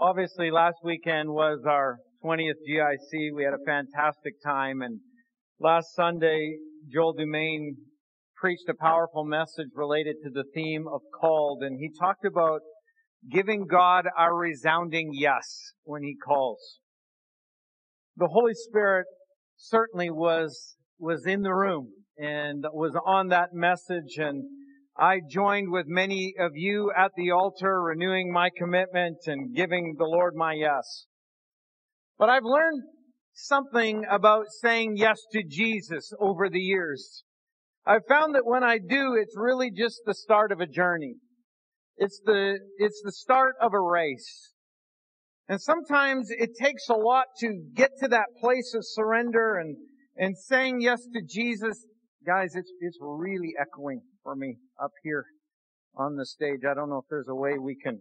Obviously, last weekend was our 20th GIC. We had a fantastic time. And last Sunday, Joel Dumaine preached a powerful message related to the theme of called. And he talked about giving God our resounding yes when He calls. The Holy Spirit certainly was in the room and was on that message. And I joined with many of you at the altar, renewing my commitment and giving the Lord my yes. But I've learned something about saying yes to Jesus over the years. I've found that when I do, it's really just the start of a journey. It's the start of a race. And sometimes it takes a lot to get to that place of surrender and saying yes to Jesus. Guys, it's really echoing for me up here on the stage. I don't know if there's a way we can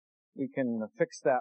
fix that.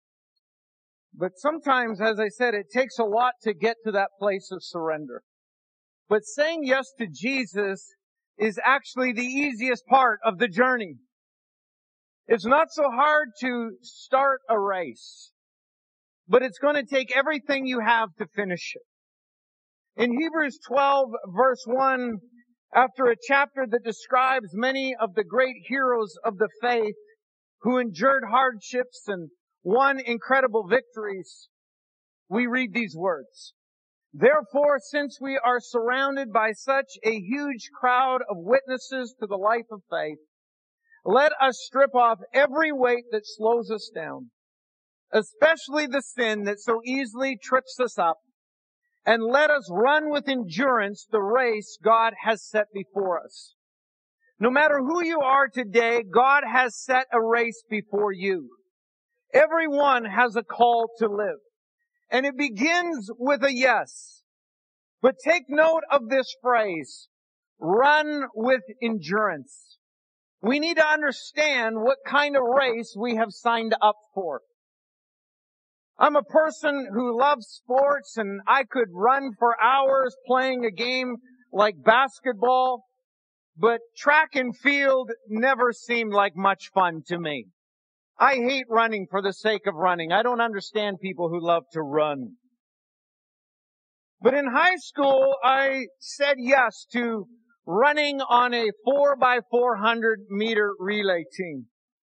But sometimes, as I said, it takes a lot to get to that place of surrender. But saying yes to Jesus is actually the easiest part of the journey. It's not so hard to start a race, but it's going to take everything you have to finish it. In Hebrews 12, verse 1, after a chapter that describes many of the great heroes of the faith who endured hardships and won incredible victories, we read these words. Therefore, since we are surrounded by such a huge crowd of witnesses to the life of faith, let us strip off every weight that slows us down, especially the sin that so easily trips us up, and let us run with endurance the race God has set before us. No matter who you are today, God has set a race before you. Everyone has a call to live. And it begins with a yes. But take note of this phrase, run with endurance. We need to understand what kind of race we have signed up for. I'm a person who loves sports, and I could run for hours playing a game like basketball, but track and field never seemed like much fun to me. I hate running for the sake of running. I don't understand people who love to run. But in high school, I said yes to running on a 4x400 meter relay team.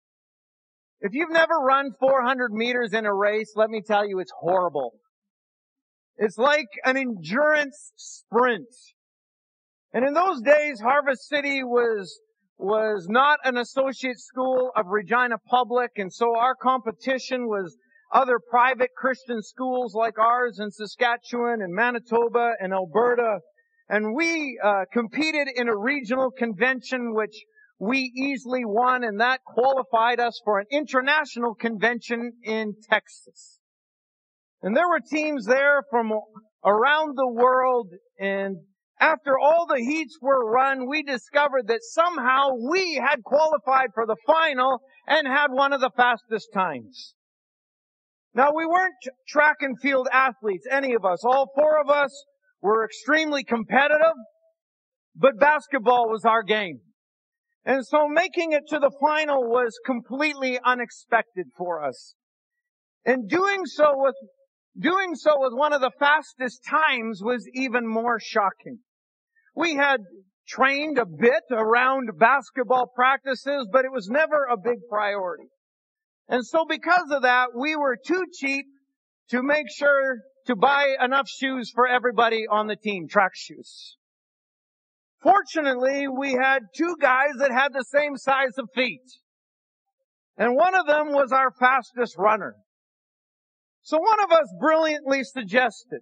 If you've never run 400 meters in a race, let me tell you, it's horrible. It's like an endurance sprint. And in those days, Harvest City was not an associate school of Regina Public, and so our competition was other private Christian schools like ours in Saskatchewan and Manitoba and Alberta. And we competed in a regional convention which we easily won, and that qualified us for an international convention in Texas. And there were teams there from around the world, and after all the heats were run, we discovered that somehow we had qualified for the final and had one of the fastest times. Now, we weren't track and field athletes, any of us. All four of us were extremely competitive, but basketball was our game. And so making it to the final was completely unexpected for us. And doing so with one of the fastest times was even more shocking. We had trained a bit around basketball practices, but it was never a big priority. And so because of that, we were too cheap to make sure to buy enough shoes for everybody on the team, track shoes. Fortunately, we had two guys that had the same size of feet. And one of them was our fastest runner. So one of us brilliantly suggested,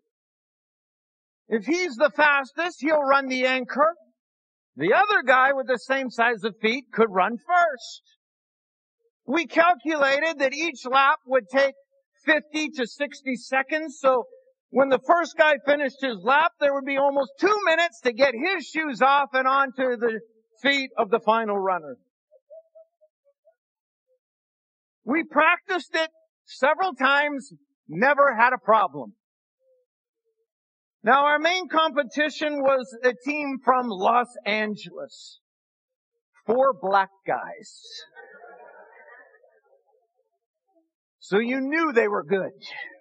if he's the fastest, he'll run the anchor. The other guy with the same size of feet could run first. We calculated that each lap would take 50 to 60 seconds, so when the first guy finished his lap, there would be almost 2 minutes to get his shoes off and onto the feet of the final runner. We practiced it several times, never had a problem. Now, our main competition was a team from Los Angeles. 4 black guys. So you knew they were good.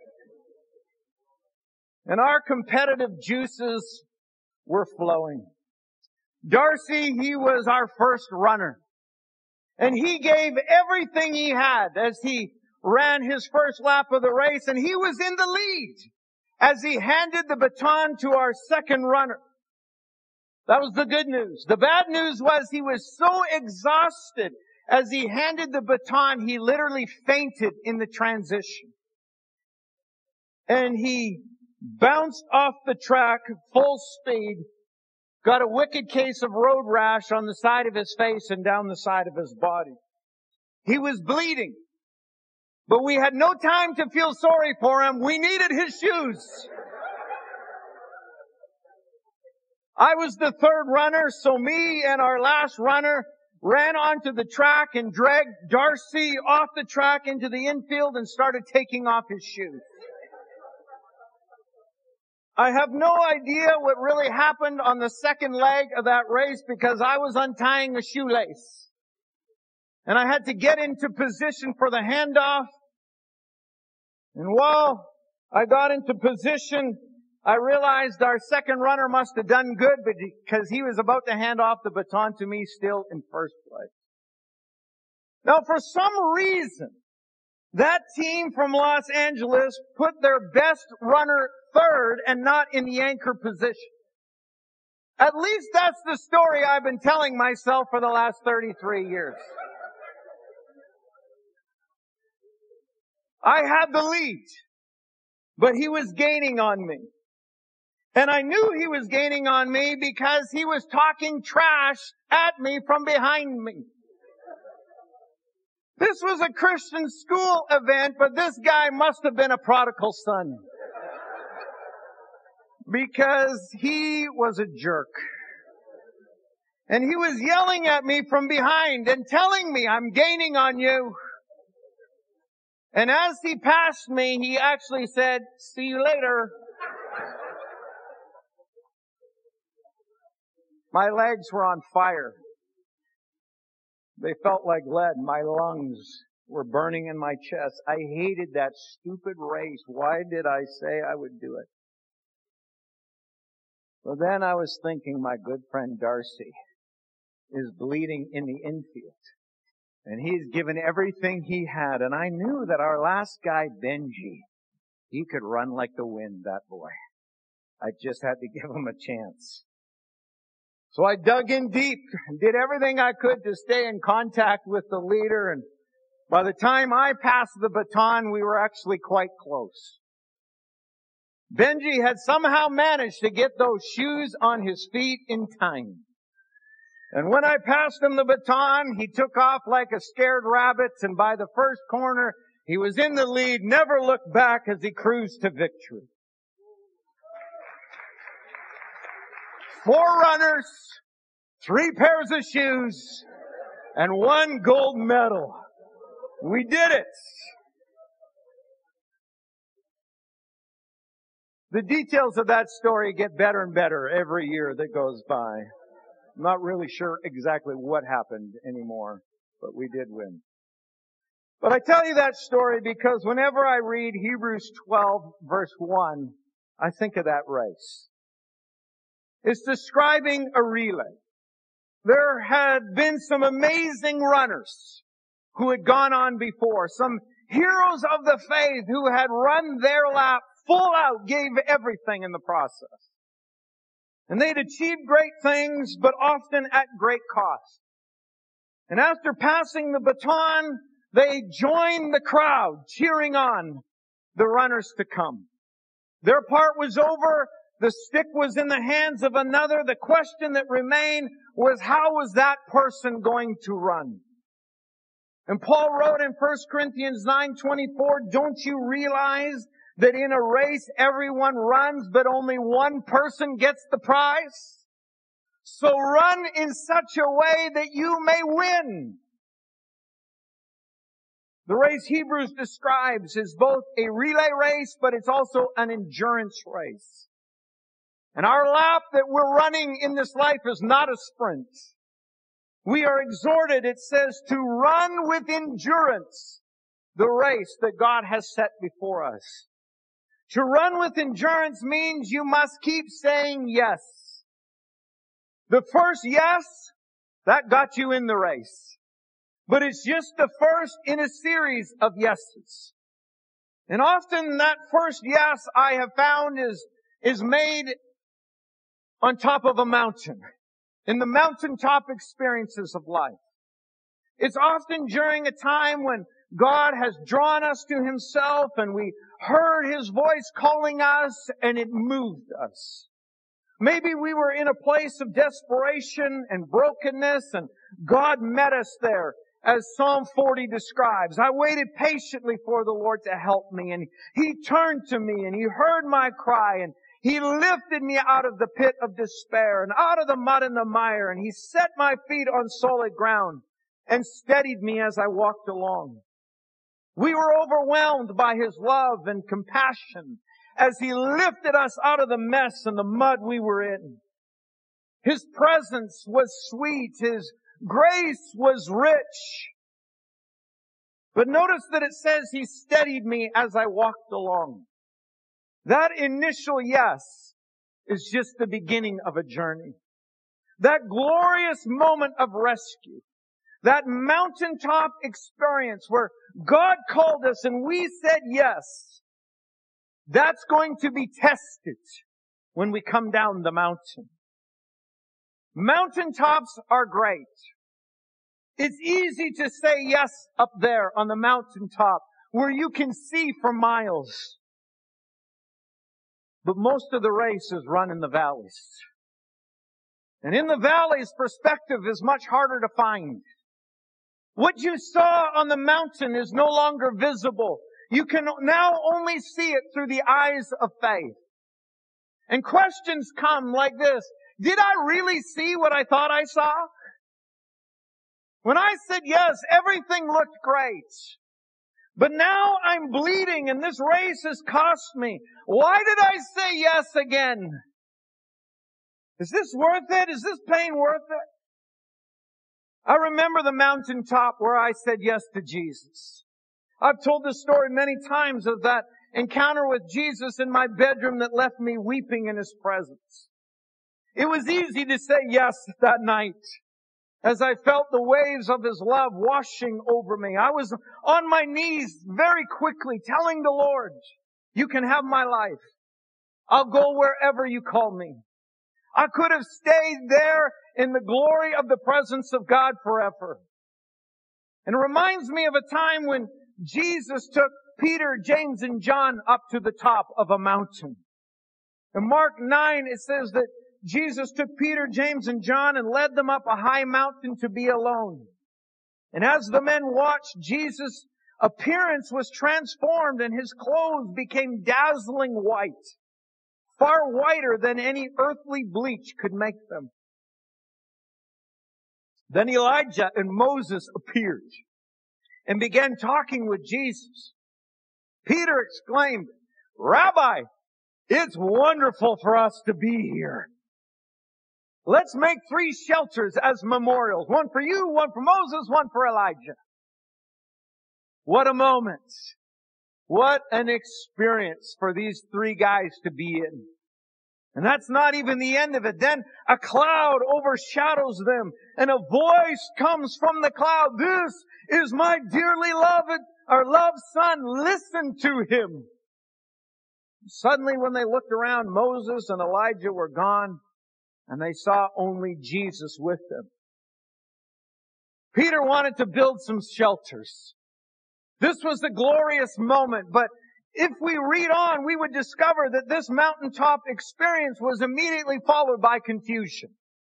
And our competitive juices were flowing. Darcy, he was our first runner. And he gave everything he had as he ran his first lap of the race. And he was in the lead as he handed the baton to our second runner. That was the good news. The bad news was he was so exhausted as he handed the baton, he literally fainted in the transition. And he bounced off the track full speed, got a wicked case of road rash on the side of his face and down the side of his body. He was bleeding, but we had no time to feel sorry for him. We needed his shoes. I was the third runner, so me and our last runner ran onto the track and dragged Darcy off the track into the infield and started taking off his shoes. I have no idea what really happened on the second leg of that race because I was untying a shoelace. And I had to get into position for the handoff. And while I got into position, I realized our second runner must have done good because he was about to hand off the baton to me still in first place. Now, for some reason, that team from Los Angeles put their best runner third and not in the anchor position. At least that's the story I've been telling myself for the last 33 years. I had the lead, but he was gaining on me. And I knew he was gaining on me because he was talking trash at me from behind me. This was a Christian school event, but this guy must have been a prodigal son. Because he was a jerk. And he was yelling at me from behind and telling me, I'm gaining on you. And as he passed me, he actually said, see you later. My legs were on fire. They felt like lead. My lungs were burning in my chest. I hated that stupid race. Why did I say I would do it? Well, then I was thinking my good friend Darcy is bleeding in the infield. And he's given everything he had. And I knew that our last guy, Benji, he could run like the wind, that boy. I just had to give him a chance. So I dug in deep and did everything I could to stay in contact with the leader. And by the time I passed the baton, we were actually quite close. Benji had somehow managed to get those shoes on his feet in time. And when I passed him the baton, he took off like a scared rabbit. And by the first corner, he was in the lead, never looked back as he cruised to victory. 4 runners, 3 pairs of shoes, and 1 gold medal. We did it. The details of that story get better and better every year that goes by. I'm not really sure exactly what happened anymore, but we did win. But I tell you that story because whenever I read Hebrews 12 verse 1, I think of that race. It's describing a relay. There had been some amazing runners who had gone on before, some heroes of the faith who had run their lap full out, gave everything in the process. And they'd achieved great things, but often at great cost. And after passing the baton, they joined the crowd, cheering on the runners to come. Their part was over. The stick was in the hands of another. The question that remained was, how was that person going to run? And Paul wrote in 1 Corinthians 9:24, don't you realize that in a race everyone runs, but only one person gets the prize? So run in such a way that you may win. The race Hebrews describes is both a relay race, but it's also an endurance race. And our lap that we're running in this life is not a sprint. We are exhorted, it says, to run with endurance the race that God has set before us. To run with endurance means you must keep saying yes. The first yes, that got you in the race. But it's just the first in a series of yeses. And often that first yes I have found is made on top of a mountain. In the mountaintop experiences of life. It's often during a time when God has drawn us to Himself and we heard His voice calling us and it moved us. Maybe we were in a place of desperation and brokenness and God met us there, as Psalm 40 describes. I waited patiently for the Lord to help me, and He turned to me and He heard my cry, and He lifted me out of the pit of despair and out of the mud and the mire, and He set my feet on solid ground and steadied me as I walked along. We were overwhelmed by His love and compassion as He lifted us out of the mess and the mud we were in. His presence was sweet. His grace was rich. But notice that it says He steadied me as I walked along. That initial yes is just the beginning of a journey. That glorious moment of rescue. That mountaintop experience where God called us and we said yes. That's going to be tested when we come down the mountain. Mountaintops are great. It's easy to say yes up there on the mountaintop where you can see for miles. But most of the race is run in the valleys. And in the valleys, perspective is much harder to find. What you saw on the mountain is no longer visible. You can now only see it through the eyes of faith. And questions come like this. Did I really see what I thought I saw? When I said yes, everything looked great. But now I'm bleeding and this race has cost me. Why did I say yes again? Is this worth it? Is this pain worth it? I remember the mountaintop where I said yes to Jesus. I've told this story many times of that encounter with Jesus in my bedroom that left me weeping in His presence. It was easy to say yes that night as I felt the waves of His love washing over me. I was on my knees very quickly telling the Lord, You can have my life. I'll go wherever You call me. I could have stayed there in the glory of the presence of God forever. And it reminds me of a time when Jesus took Peter, James, and John up to the top of a mountain. In Mark 9, it says that Jesus took Peter, James, and John and led them up a high mountain to be alone. And as the men watched, Jesus' appearance was transformed and His clothes became dazzling white, far whiter than any earthly bleach could make them. Then Elijah and Moses appeared and began talking with Jesus. Peter exclaimed, Rabbi, it's wonderful for us to be here. Let's make 3 shelters as memorials. One for you, one for Moses, one for Elijah. What a moment. What an experience for these 3 guys to be in. And that's not even the end of it. Then a cloud overshadows them and a voice comes from the cloud. This is my dearly loved son. Listen to Him. Suddenly when they looked around, Moses and Elijah were gone and they saw only Jesus with them. Peter wanted to build some shelters. This was a glorious moment, but if we read on, we would discover that this mountaintop experience was immediately followed by confusion.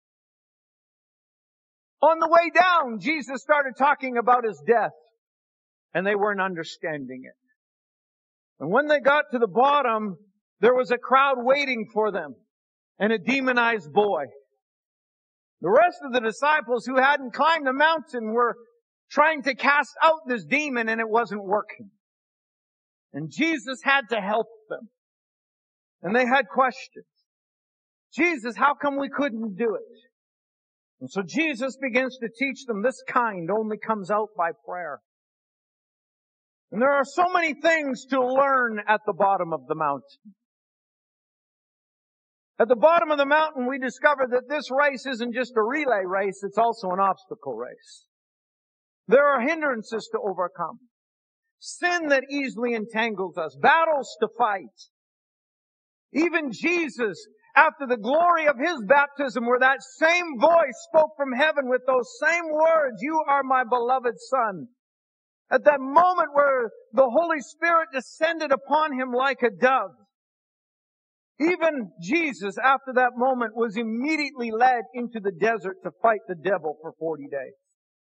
On the way down, Jesus started talking about His death, and they weren't understanding it. And when they got to the bottom, there was a crowd waiting for them, and a demonized boy. The rest of the disciples who hadn't climbed the mountain were trying to cast out this demon, and it wasn't working. And Jesus had to help them. And they had questions. Jesus, how come we couldn't do it? And so Jesus begins to teach them this kind only comes out by prayer. And there are so many things to learn at the bottom of the mountain. At the bottom of the mountain, we discover that this race isn't just a relay race, it's also an obstacle race. There are hindrances to overcome. Sin that easily entangles us. Battles to fight. Even Jesus, after the glory of His baptism, where that same voice spoke from heaven with those same words, "You are my beloved Son." At that moment where the Holy Spirit descended upon Him like a dove, even Jesus, after that moment, was immediately led into the desert to fight the devil for 40 days.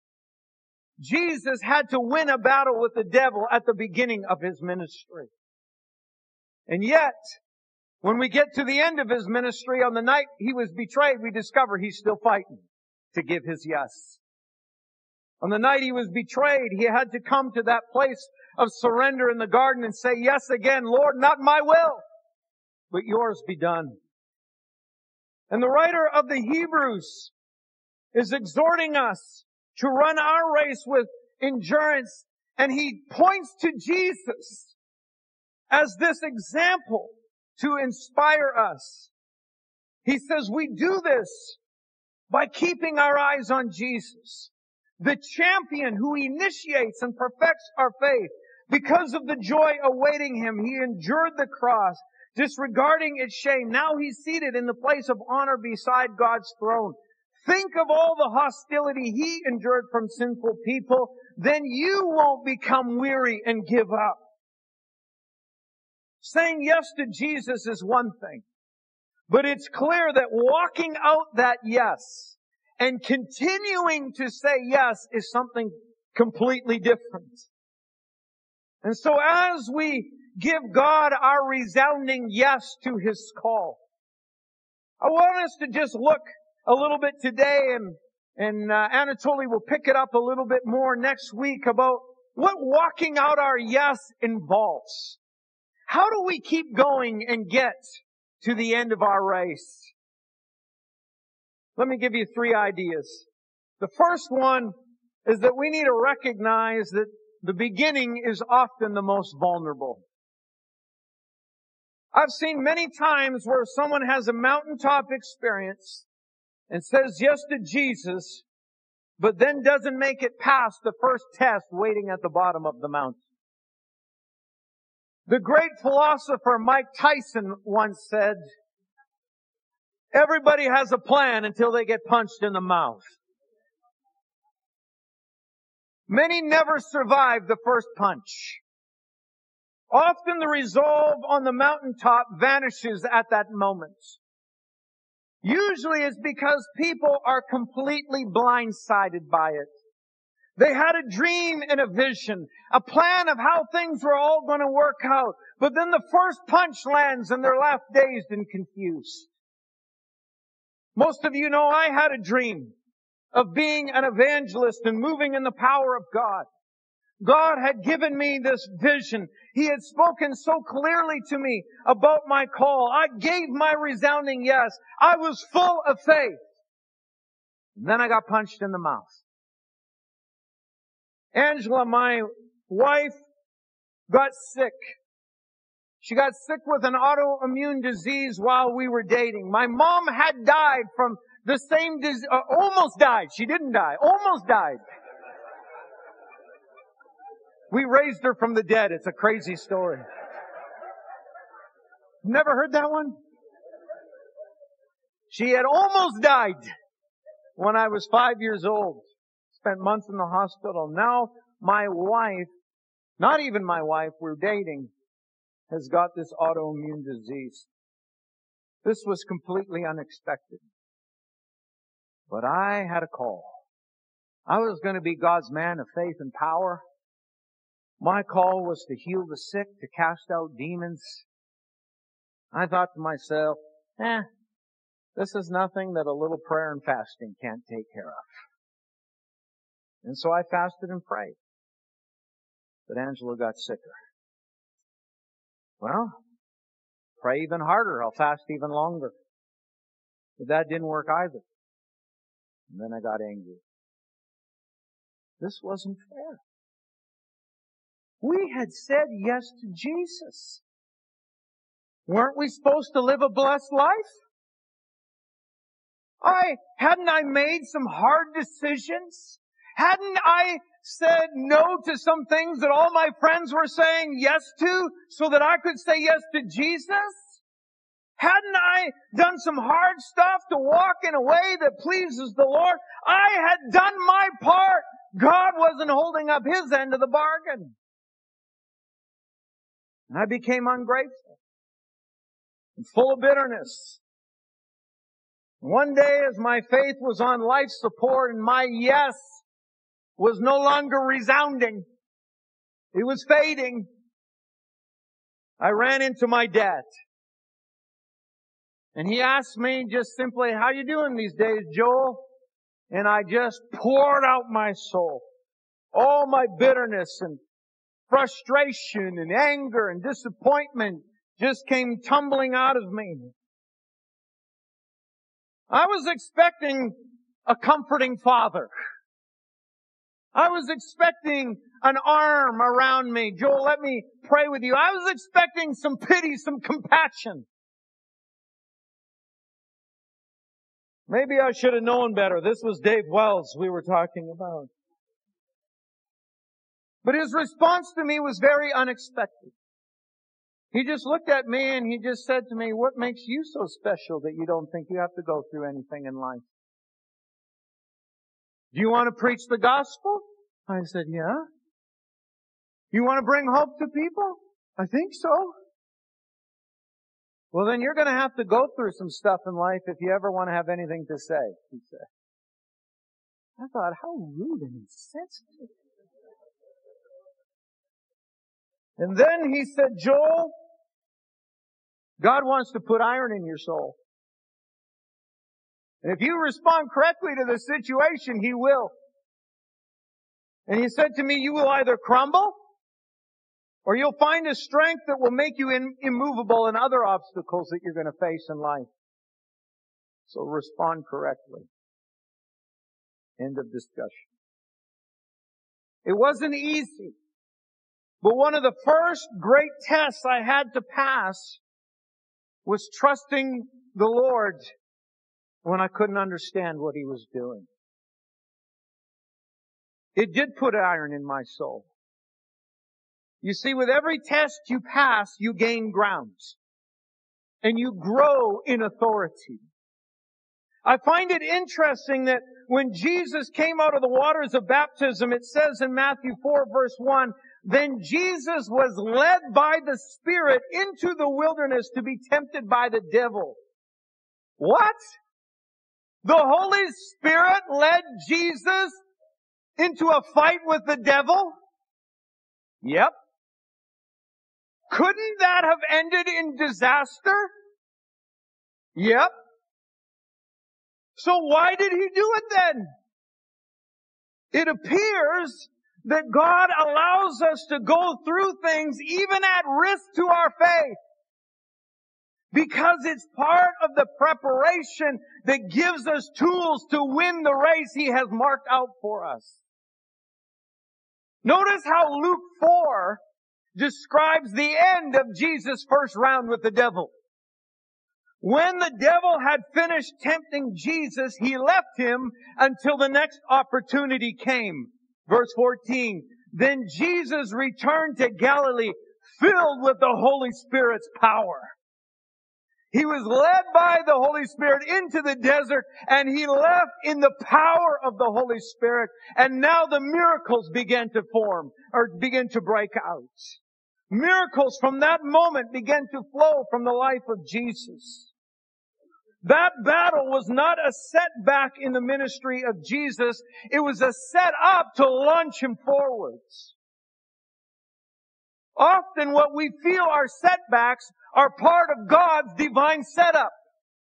Jesus had to win a battle with the devil at the beginning of His ministry. And yet, when we get to the end of His ministry, on the night He was betrayed, we discover He's still fighting to give His yes. On the night He was betrayed, He had to come to that place of surrender in the garden and say, "Yes again, Lord, not my will, but Yours be done." And the writer of the Hebrews is exhorting us to run our race with endurance. And he points to Jesus as this example to inspire us. He says we do this by keeping our eyes on Jesus, the champion who initiates and perfects our faith. Because of the joy awaiting Him, He endured the cross, disregarding its shame. Now He's seated in the place of honor beside God's throne. Think of all the hostility He endured from sinful people. Then you won't become weary and give up. Saying yes to Jesus is one thing, but it's clear that walking out that yes and continuing to say yes is something completely different. And so as we give God our resounding yes to His call, I want us to just look a little bit today, and Anatoly will pick it up a little bit more next week about what walking out our yes involves. How do we keep going and get to the end of our race? Let me give you 3 ideas. The first one is that we need to recognize that the beginning is often the most vulnerable. I've seen many times where someone has a mountaintop experience and says yes to Jesus, but then doesn't make it past the first test waiting at the bottom of the mountain. The great philosopher Mike Tyson once said, "Everybody has a plan until they get punched in the mouth." Many never survive the first punch. Often the resolve on the mountaintop vanishes at that moment. Usually it's because people are completely blindsided by it. They had a dream and a vision, a plan of how things were all going to work out. But then the first punch lands and they're left dazed and confused. Most of you know I had a dream of being an evangelist and moving in the power of God. God had given me this vision. He had spoken so clearly to me about my call. I gave my resounding yes. I was full of faith. Then I got punched in the mouth. Angela, my wife, got sick. She got sick with an autoimmune disease while we were dating. My mom had died from the same disease, almost died. She didn't die, almost died. We raised her from the dead. It's a crazy story. Never heard that one? She had almost died when I was 5 years old. Spent months in the hospital. Now my wife, not even my wife, we're dating, has got this autoimmune disease. This was completely unexpected. But I had a call. I was going to be God's man of faith and power. My call was to heal the sick, to cast out demons. I thought to myself, this is nothing that a little prayer and fasting can't take care of. And so I fasted and prayed. But Angela got sicker. Well, pray even harder. I'll fast even longer. But that didn't work either. And then I got angry. This wasn't fair. We had said yes to Jesus. Weren't we supposed to live a blessed life? Hadn't I made some hard decisions? Hadn't I said no to some things that all my friends were saying yes to so that I could say yes to Jesus? Hadn't I done some hard stuff to walk in a way that pleases the Lord? I had done my part. God wasn't holding up His end of the bargain. And I became ungrateful and full of bitterness. One day as my faith was on life support and my yes was no longer resounding, it was fading, I ran into my dad. And he asked me just simply, "How you doing these days, Joel?" And I just poured out my soul. All my bitterness and frustration and anger and disappointment just came tumbling out of me. I was expecting a comforting father. I was expecting an arm around me. "Joel, let me pray with you." I was expecting some pity, some compassion. Maybe I should have known better. This was Dave Wells we were talking about. But his response to me was very unexpected. He just looked at me and he just said to me, "What makes you so special that you don't think you have to go through anything in life? Do you want to preach the gospel?" I said, "Yeah." "You want to bring hope to people?" "I think so." "Well, then you're going to have to go through some stuff in life if you ever want to have anything to say," he said. I thought, how rude and insensitive. And then he said, "Joel, God wants to put iron in your soul. And if you respond correctly to the situation, He will." And he said to me, "You will either crumble or you'll find a strength that will make you immovable in other obstacles that you're going to face in life. So respond correctly." End of discussion. It wasn't easy. But one of the first great tests I had to pass was trusting the Lord when I couldn't understand what He was doing. It did put iron in my soul. You see, with every test you pass, you gain ground. And you grow in authority. I find it interesting that when Jesus came out of the waters of baptism, it says in Matthew 4 verse 1, "Then Jesus was led by the Spirit into the wilderness to be tempted by the devil." What? The Holy Spirit led Jesus into a fight with the devil? Yep. Couldn't that have ended in disaster? Yep. So why did He do it then? It appears that God allows us to go through things even at risk to our faith, because it's part of the preparation that gives us tools to win the race He has marked out for us. Notice how Luke 4 describes the end of Jesus' first round with the devil. When the devil had finished tempting Jesus, he left Him until the next opportunity came. Verse 14, "Then Jesus returned to Galilee, filled with the Holy Spirit's power." He was led by the Holy Spirit into the desert, and He left in the power of the Holy Spirit. And now the miracles began to form, or began to break out. Miracles from that moment began to flow from the life of Jesus. That battle was not a setback in the ministry of Jesus. It was a set up to launch Him forwards. Often what we feel are setbacks are part of God's divine setup.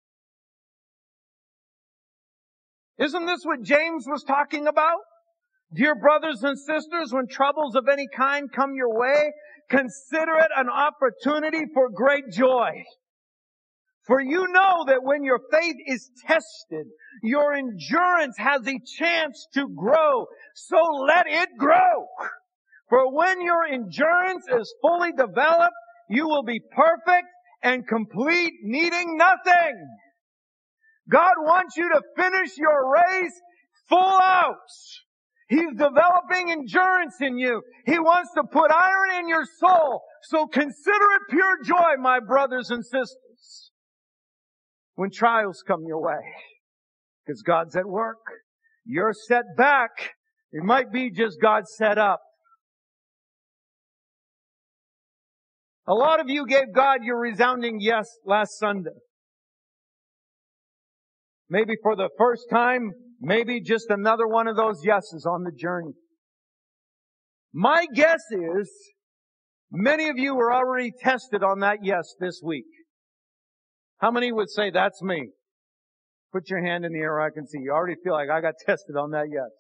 Isn't this what James was talking about? "Dear brothers and sisters, when troubles of any kind come your way, consider it an opportunity for great joy. For you know that when your faith is tested, your endurance has a chance to grow. So let it grow. For when your endurance is fully developed, you will be perfect and complete, needing nothing. God wants you to finish your race full out. He's developing endurance in you. He wants to put iron in your soul. So consider it pure joy, my brothers and sisters, when trials come your way. Because God's at work. You're set back. It might be just God set up. A lot of you gave God your resounding yes last Sunday. Maybe for the first time, maybe just another one of those yeses on the journey. My guess is many of you were already tested on that yes this week. How many would say, that's me? Put your hand in the air, I can see. You already feel like I got tested on that yes.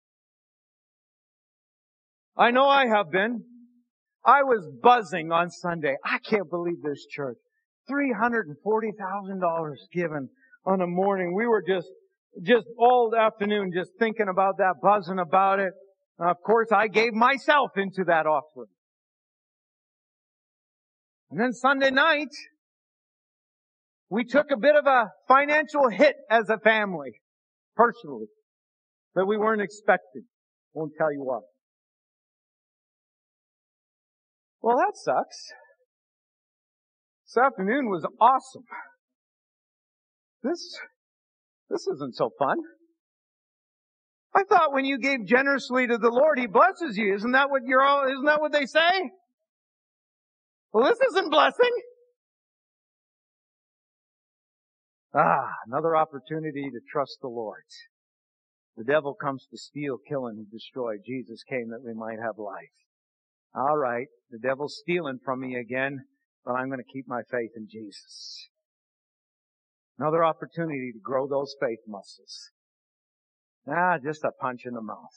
I know I have been. I was buzzing on Sunday. I can't believe this church. $340,000 given on a morning. We were just all afternoon just thinking about that, buzzing about it. Of course, I gave myself into that offering. And then Sunday night, we took a bit of a financial hit as a family, personally, that we weren't expecting. Won't tell you what. Well, that sucks. This afternoon was awesome. This isn't so fun. I thought when you gave generously to the Lord, He blesses you. Isn't that what they say? Well, this isn't blessing. Another opportunity to trust the Lord. The devil comes to steal, kill, and destroy. Jesus came that we might have life. All right, the devil's stealing from me again, but I'm going to keep my faith in Jesus. Another opportunity to grow those faith muscles. Just a punch in the mouth.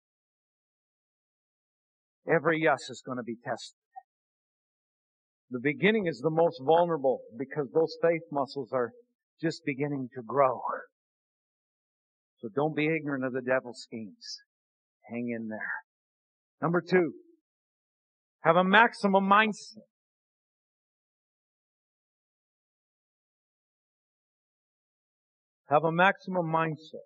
Every yes is going to be tested. The beginning is the most vulnerable because those faith muscles are just beginning to grow. So don't be ignorant of the devil's schemes. Hang in there. Number 2, have a maximum mindset. Have a maximum mindset.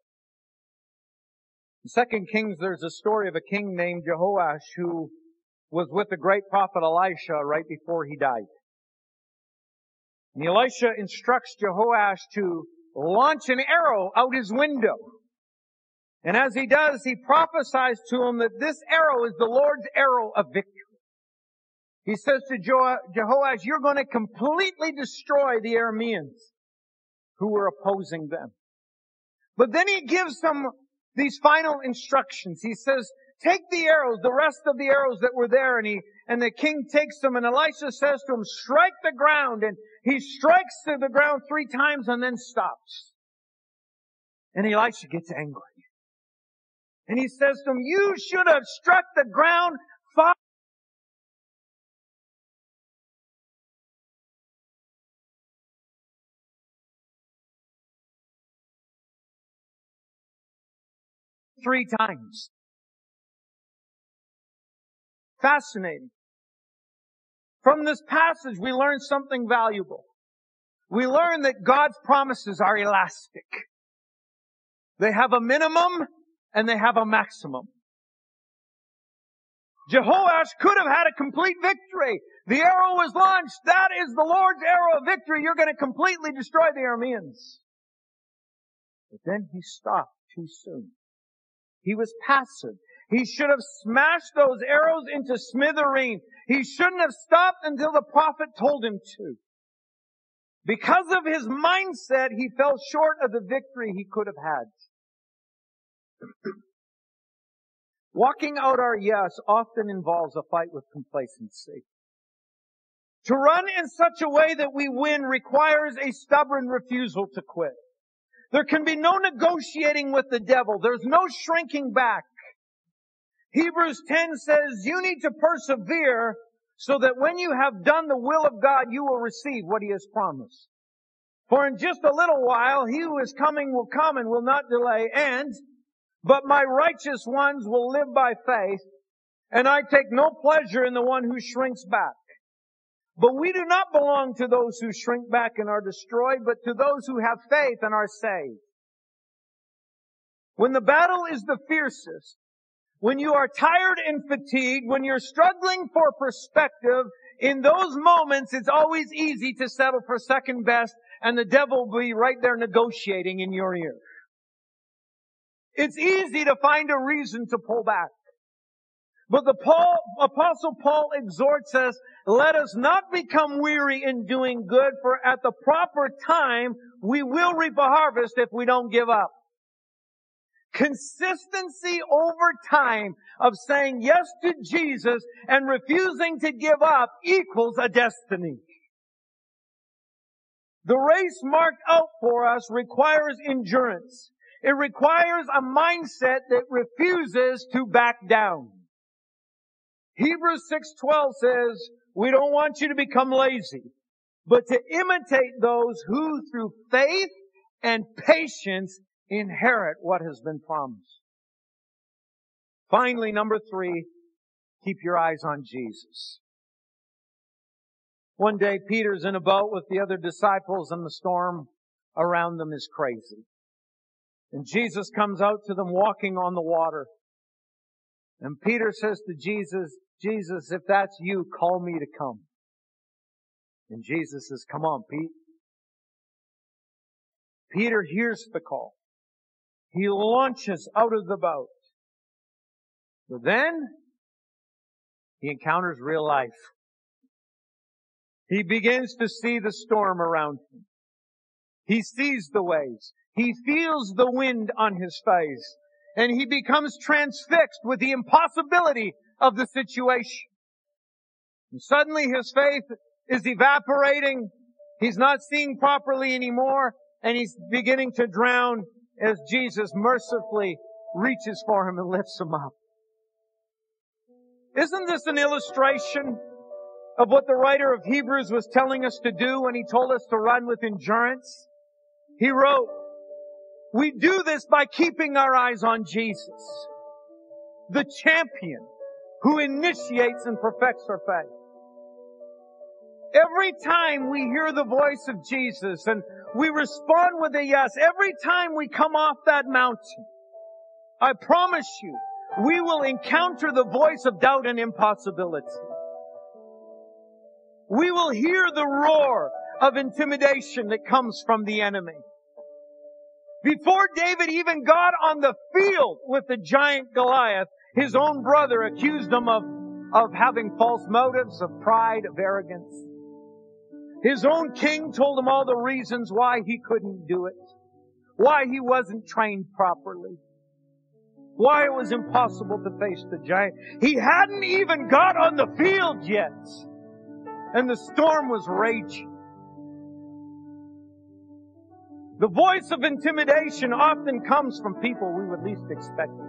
In 2 Kings, there's a story of a king named Jehoash who was with the great prophet Elisha right before he died. And Elisha instructs Jehoash to launch an arrow out his window. And as he does, he prophesies to him that this arrow is the Lord's arrow of victory. He says to Jehoash, you're going to completely destroy the Arameans who were opposing them. But then he gives them these final instructions. He says, take the arrows, the rest of the arrows that were there, and the king takes them, and Elisha says to him, strike the ground, and he strikes to the ground 3 times and then stops. And Elisha gets angry. And he says to him, you should have struck the ground 5 3 times. Fascinating. From this passage, we learn something valuable. We learn that God's promises are elastic. They have a minimum and they have a maximum. Jehoash could have had a complete victory. The arrow was launched. That is the Lord's arrow of victory. You're going to completely destroy the Arameans. But then he stopped too soon. He was passive. He should have smashed those arrows into smithereens. He shouldn't have stopped until the prophet told him to. Because of his mindset, he fell short of the victory he could have had. Walking out our yes often involves a fight with complacency. To run in such a way that we win requires a stubborn refusal to quit. There can be no negotiating with the devil. There's no shrinking back. Hebrews 10 says you need to persevere so that when you have done the will of God, you will receive what He has promised. For in just a little while, He who is coming will come and will not delay, but my righteous ones will live by faith, And I take no pleasure in the one who shrinks back. But we do not belong to those who shrink back and are destroyed, but to those who have faith and are saved. When the battle is the fiercest, when you are tired and fatigued, when you're struggling for perspective, in those moments it's always easy to settle for second best, and the devil will be right there negotiating in your ear. It's easy to find a reason to pull back. But Apostle Paul exhorts us, let us not become weary in doing good, for at the proper time we will reap a harvest if we don't give up. Consistency over time of saying yes to Jesus and refusing to give up equals a destiny. The race marked out for us requires endurance. It requires a mindset that refuses to back down. Hebrews 6:12 says, we don't want you to become lazy, but to imitate those who through faith and patience inherit what has been promised. Finally, number 3, keep your eyes on Jesus. One day, Peter's in a boat with the other disciples and the storm around them is crazy. And Jesus comes out to them walking on the water. And Peter says to Jesus, Jesus, if that's you, call me to come. And Jesus says, come on, Pete. Peter hears the call. He launches out of the boat. But then, he encounters real life. He begins to see the storm around him. He sees the waves. He feels the wind on his face. And he becomes transfixed with the impossibility of the situation. And suddenly his faith is evaporating. He's not seeing properly anymore. And he's beginning to drown as Jesus mercifully reaches for him and lifts him up. Isn't this an illustration of what the writer of Hebrews was telling us to do when he told us to run with endurance? He wrote, we do this by keeping our eyes on Jesus, the champion who initiates and perfects our faith. Every time we hear the voice of Jesus and we respond with a yes, every time we come off that mountain, I promise you, we will encounter the voice of doubt and impossibility. We will hear the roar of intimidation that comes from the enemy. Before David even got on the field with the giant Goliath, his own brother accused him of having false motives, of pride, of arrogance. His own king told him all the reasons why he couldn't do it, why he wasn't trained properly, why it was impossible to face the giant. He hadn't even got on the field yet, and the storm was raging. The voice of intimidation often comes from people we would least expect it.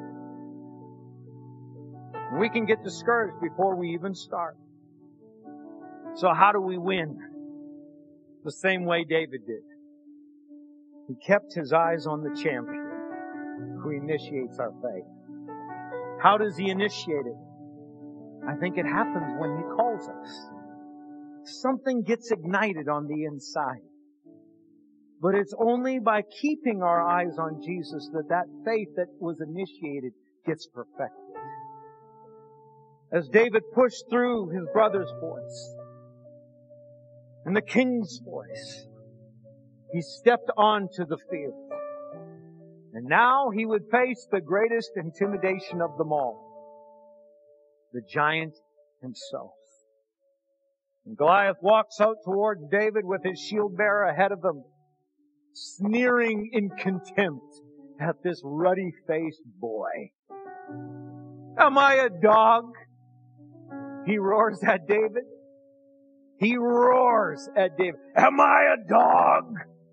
We can get discouraged before we even start. So how do we win? The same way David did. He kept his eyes on the champion who initiates our faith. How does he initiate it? I think it happens when he calls us. Something gets ignited on the inside. But it's only by keeping our eyes on Jesus that faith that was initiated gets perfected. As David pushed through his brother's voice and the king's voice, he stepped onto the field. And now he would face the greatest intimidation of them all, the giant himself. And Goliath walks out towards David with his shield bearer ahead of him, sneering in contempt at this ruddy-faced boy. Am I a dog? He roars at David. He roars at David. Am I a dog?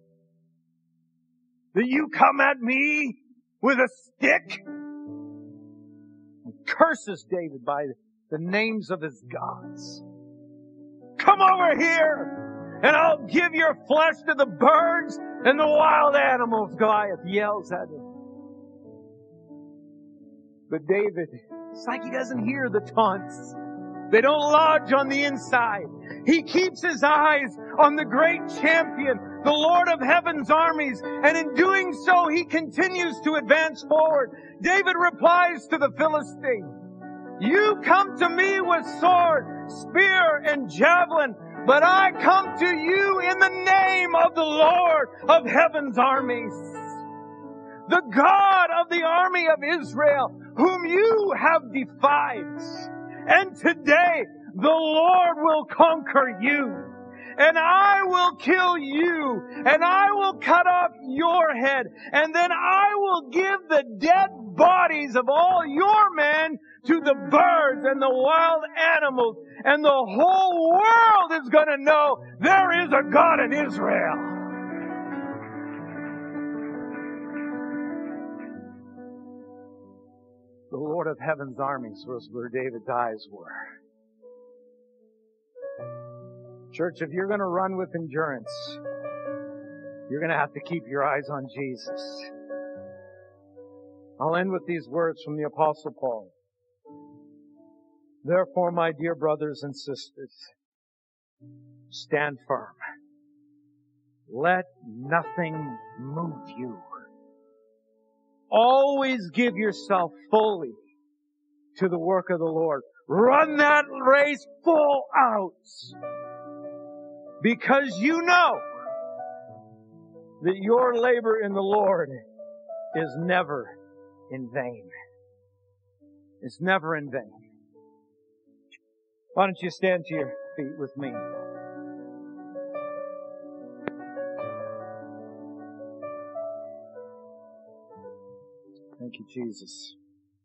Do you come at me with a stick? He curses David by the names of his gods. Come over here and I'll give your flesh to the birds and the wild animals, Goliath yells at him. But David It's like He doesn't hear the taunts. They don't lodge on the inside. He keeps His eyes on the great champion, the Lord of heaven's armies, and in doing so, He continues to advance forward. David replies to the Philistine, "You come to me with sword, spear, and javelin, but I come to you in the name of the Lord of heaven's armies, the God of the army of Israel, whom you have defied. And today the Lord will conquer you, and I will kill you, and I will cut off your head, and then I will give the dead bodies of all your men to the birds and the wild animals, and the whole world is going to know there is a God in Israel." The Lord of heaven's armies was where David's eyes were. Church, if you're going to run with endurance, you're going to have to keep your eyes on Jesus. I'll end with these words from the Apostle Paul. "Therefore, my dear brothers and sisters, stand firm. Let nothing move you. Always give yourself fully to the work of the Lord. Run that race full out, because you know that your labor in the Lord is never in vain." It's never in vain. Why don't you stand to your feet with me? Thank you, Jesus.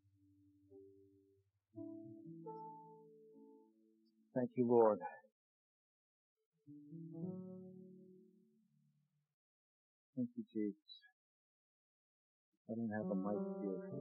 Thank you, Lord. Thank you, Jesus. I don't have a mic here.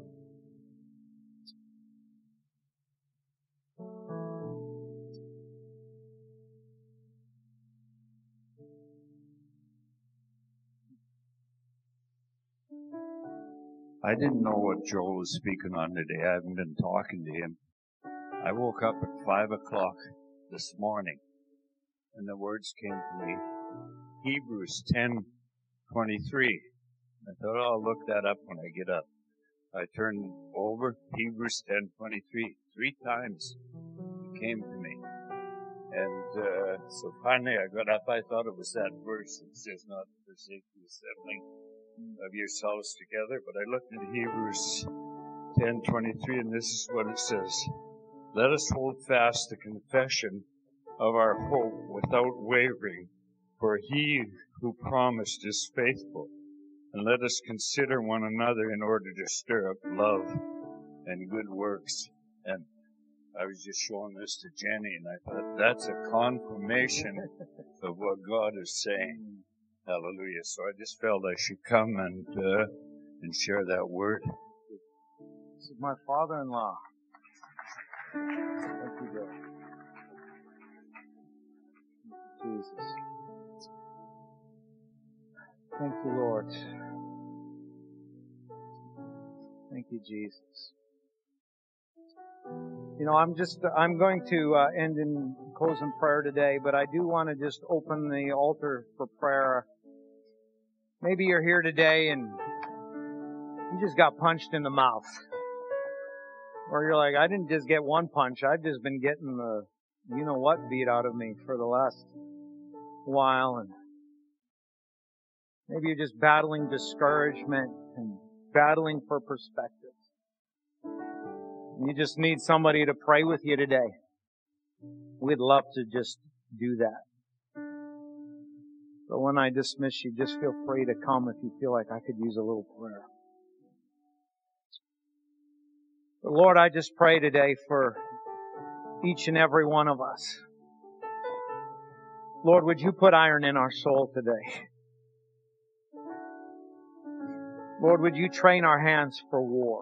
I didn't know what Joel was speaking on today. I haven't been talking to him. I woke up at 5 o'clock this morning, and the words came to me. Hebrews 10:23. I thought, I'll look that up when I get up. I turned over Hebrews 10:23. 3 times it came to me. And so finally I got up. I thought it was that verse that says, "Not to forsake the assembling of yourselves together." But I looked at Hebrews 10:23, and this is what it says. "Let us hold fast the confession of our hope without wavering, for He who promised is faithful. And let us consider one another in order to stir up love and good works." And I was just showing this to Jenny, and I thought, that's a confirmation of what God is saying. Hallelujah. So I just felt I should come and share that word. This is my father-in-law. Thank you, God. Thank you, Jesus. Thank you, Lord. Thank you, Jesus. You know, I'm going to end in closing prayer today, but I do want to just open the altar for prayer. Maybe you're here today and you just got punched in the mouth. Or you're like, I didn't just get one punch, I've just been getting the you-know-what beat out of me for the last while. And maybe you're just battling discouragement and battling for perspective. You just need somebody to pray with you today. We'd love to just do that. But when I dismiss you, just feel free to come if you feel like I could use a little prayer. But Lord, I just pray today for each and every one of us. Lord, would you put iron in our soul today? Lord, would you train our hands for war?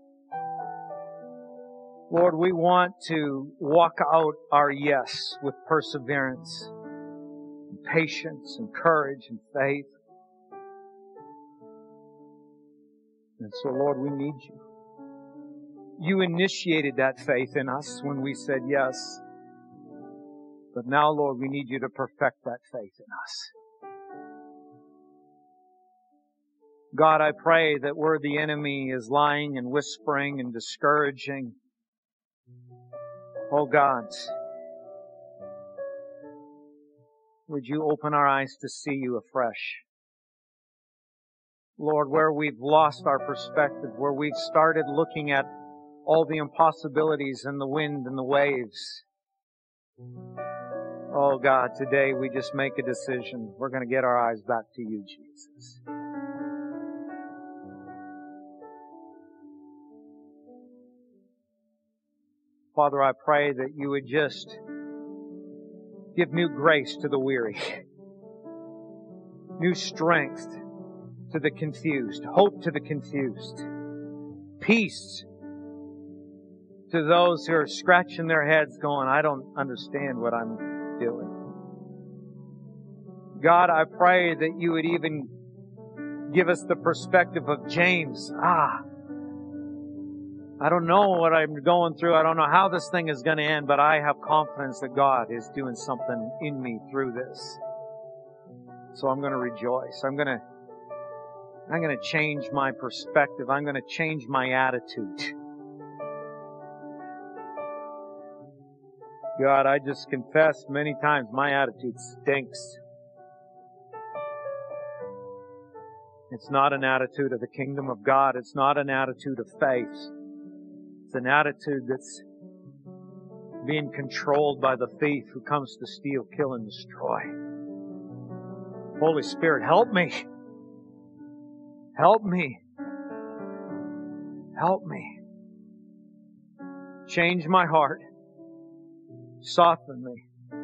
Lord, we want to walk out our yes with perseverance, and patience, and courage, and faith. And so, Lord, we need you. You initiated that faith in us when we said yes. But now, Lord, we need you to perfect that faith in us. God, I pray that where the enemy is lying and whispering and discouraging, oh God, would you open our eyes to see you afresh? Lord, where we've lost our perspective, where we've started looking at all the impossibilities and the wind and the waves. Oh God, today we just make a decision. We're going to get our eyes back to you, Jesus. Father, I pray that you would just give new grace to the weary, new strength to the confused, hope to the confused, peace to those who are scratching their heads going, I don't understand what I'm doing. God, I pray that you would even give us the perspective of James. I don't know what I'm going through. I don't know how this thing is going to end, but I have confidence that God is doing something in me through this. So I'm going to rejoice. I'm going to change my perspective. I'm going to change my attitude. God, I just confess many times my attitude stinks. It's not an attitude of the kingdom of God. It's not an attitude of faith. It's an attitude that's being controlled by the thief who comes to steal, kill, and destroy. Holy Spirit, help me. Help me. Help me. Change my heart. Soften me.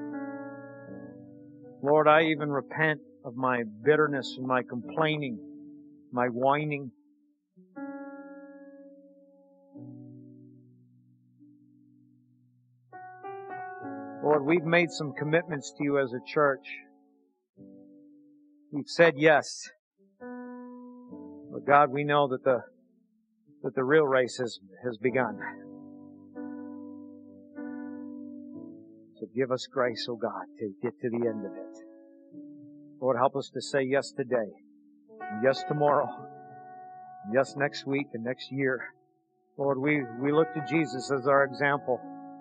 Lord, I even repent of my bitterness and my complaining, my whining. Lord, we've made some commitments to you as a church. We've said yes. But God, we know that the real race has begun. So give us grace, oh God, to get to the end of it. Lord, help us to say yes today, and yes tomorrow, and yes next week and next year. Lord, we look to Jesus as our example.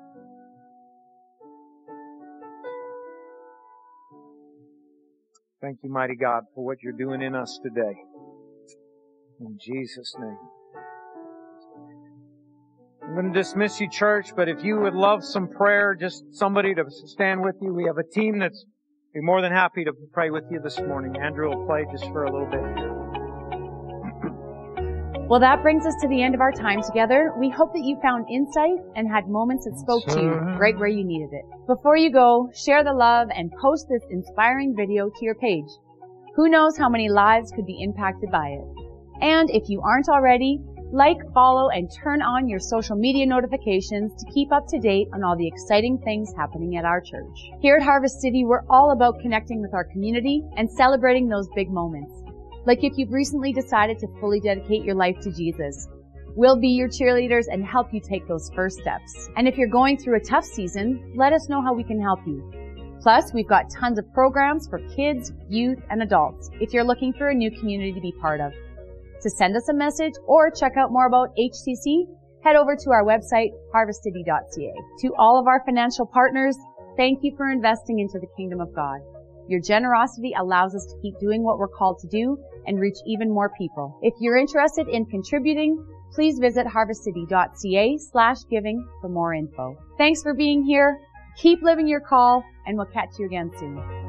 Thank you, mighty God, for what you're doing in us today. In Jesus' name. I'm going to dismiss you, church, but if you would love some prayer, just somebody to stand with you. We have a team that's be more than happy to pray with you this morning. Andrew will play just for a little bit. Well, that brings us to the end of our time together. We hope that you found insight and had moments that spoke to you right where you needed it. Before you go, share the love and post this inspiring video to your page. Who knows how many lives could be impacted by it? And if you aren't already, like, follow, and turn on your social media notifications to keep up to date on all the exciting things happening at our church. Here at Harvest City, we're all about connecting with our community and celebrating those big moments. Like if you've recently decided to fully dedicate your life to Jesus. We'll be your cheerleaders and help you take those first steps. And if you're going through a tough season, let us know how we can help you. Plus, we've got tons of programs for kids, youth, and adults if you're looking for a new community to be part of. To send us a message or check out more about HCC, head over to our website, harvestcity.ca. To all of our financial partners, thank you for investing into the kingdom of God. Your generosity allows us to keep doing what we're called to do and reach even more people. If you're interested in contributing, please visit harvestcity.ca/giving for more info. Thanks for being here. Keep living your call, and we'll catch you again soon.